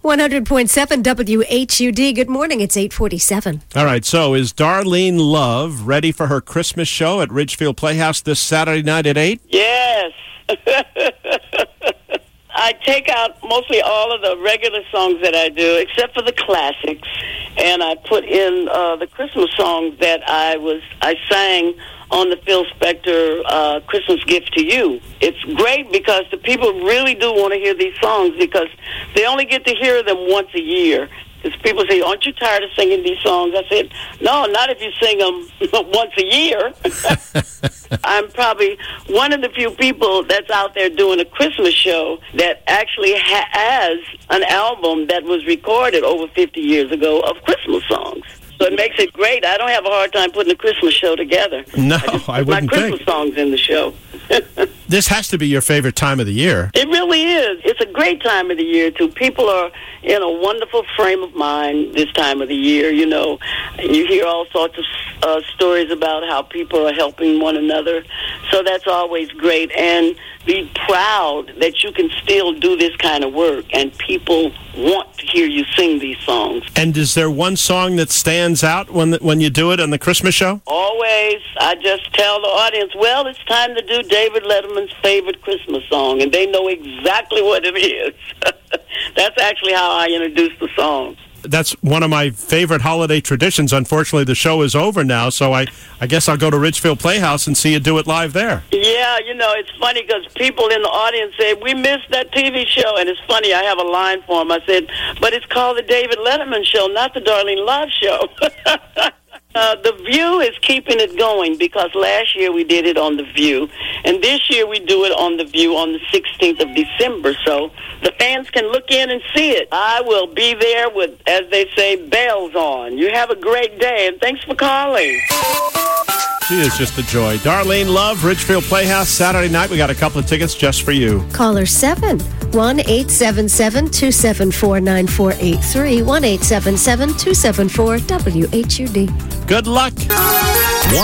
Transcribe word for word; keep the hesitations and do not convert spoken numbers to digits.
one hundred point seven W H U D. Good morning. It's eight forty-seven. All right, so is Darlene Love ready for her Christmas show at Ridgefield Playhouse this Saturday night at eight? Yes. I take out mostly all of the regular songs that I do, except for the classics, and I put in uh, the Christmas songs that I was I sang on the Phil Spector uh, Christmas Gift to You. It's great because the people really do want to hear these songs because they only get to hear them once a year. Because people say, aren't you tired of singing these songs? I said, no, not if you sing them once a year. I'm probably one of the few people that's out there doing a Christmas show that actually ha- has an album that was recorded over fifty years ago of Christmas songs. So it makes it great. I don't have a hard time putting a Christmas show together. No, I, just put I wouldn't my Christmas think. songs in the show. This has to be your favorite time of the year. It really is. It's a great time of the year, too. People are in a wonderful frame of mind this time of the year, you know. You hear all sorts of uh, stories about how people are helping one another. So that's always great. And be proud that you can still do this kind of work and people want to hear you sing these songs. And is there one song that stands out when when you do it on the Christmas show? Always. I just tell the audience, well, it's time to do David Letterman's favorite Christmas song, and they know exactly what it is. That's actually how I introduce the song. That's one of my favorite holiday traditions. Unfortunately, the show is over now, so I, I guess I'll go to Ridgefield Playhouse and see you do it live there. Yeah, you know, it's funny because people in the audience say, we missed that T V show. And it's funny, I have a line for them. I said, but it's called the David Letterman Show, not the Darlene Love Show. Uh, the View is keeping it going because last year we did it on The View, and this year we do it on The View on the sixteenth of December, so the fans can look in and see it. I will be there with, as they say, bells on. You have a great day, and thanks for calling. She is just a joy. Darlene Love, Ridgefield Playhouse, Saturday night. We got a couple of tickets just for you. Caller seven, one eight seven seven, two seven four, nine four eight three, one eight seven seven, two seven four, W H U D. Good luck.